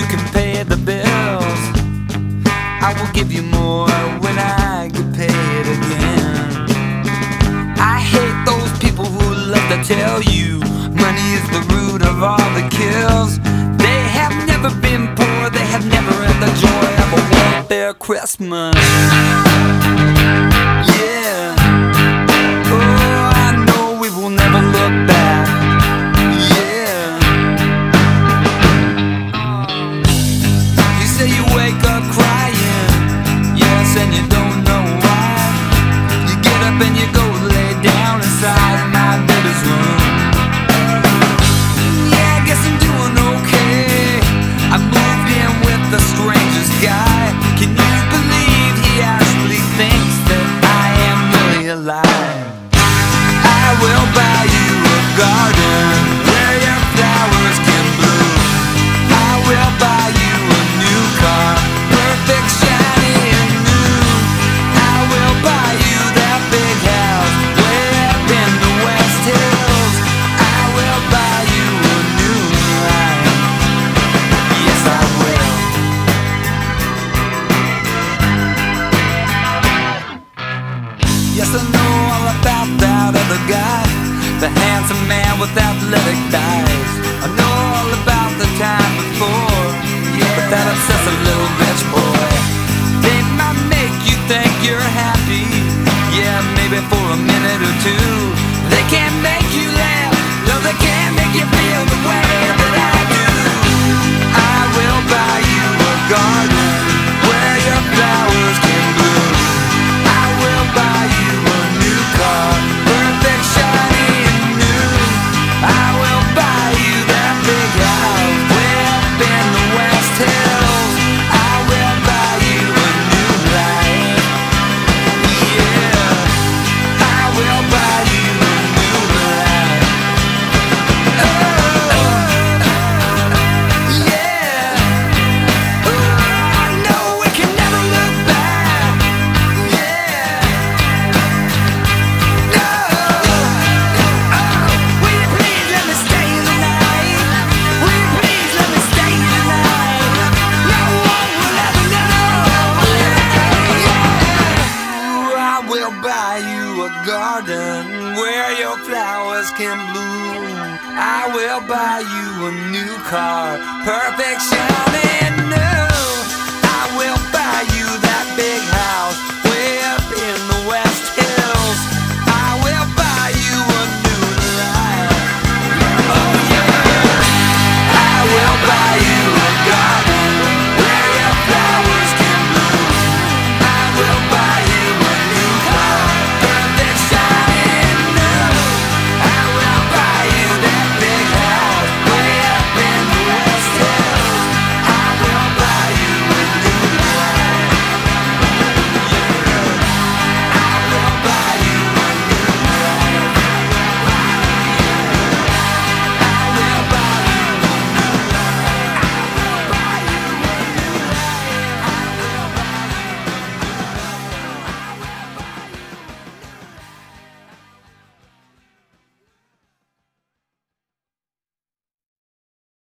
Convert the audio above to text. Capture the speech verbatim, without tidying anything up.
can pay the bills. I will give you more when I get paid again. I hate those people who love to tell you money is the root of all the kills. They have never been poor, they have never had the joy of a welfare Christmas. Yeah. Oh, I know we will never look back. Yeah. You say you wake up crying, yes, and you don't know why. You get up and you go lay down inside my baby's room. Yeah, I guess I'm doing okay. I moved in with the strangest guy. Can you believe he actually thinks that I am really alive? I will buy you a garden where your flowers can bloom. I will buy you a new car, perfect, shiny and new. I will buy you that big house way up in the West Hills. I will buy you a new life. Yes, I will. Yes, I know all about that other guy, the handsome man with athletic thighs. I know all about the time before, yeah, but that obsessive little bitch boy. They might make you think you're happy, yeah, maybe for a minute or two. They can't make you laugh, no, they can't make you feel the way that I do. I will buy you a garden where your flowers can bloom. I will buy you a new car, perfect, shiny and new. I will buy you that big house way up in the West Hills. I will buy you a new life. Yeah, I will buy you a new life. Oh, yeah. Oh, I know we can never look back. Yeah. No. Oh, will you please let me stay the night? Will you please let me stay the night? No one will ever know. Yeah. I will buy you a garden where your flowers can bloom. I will buy you a new car, perfect, shining.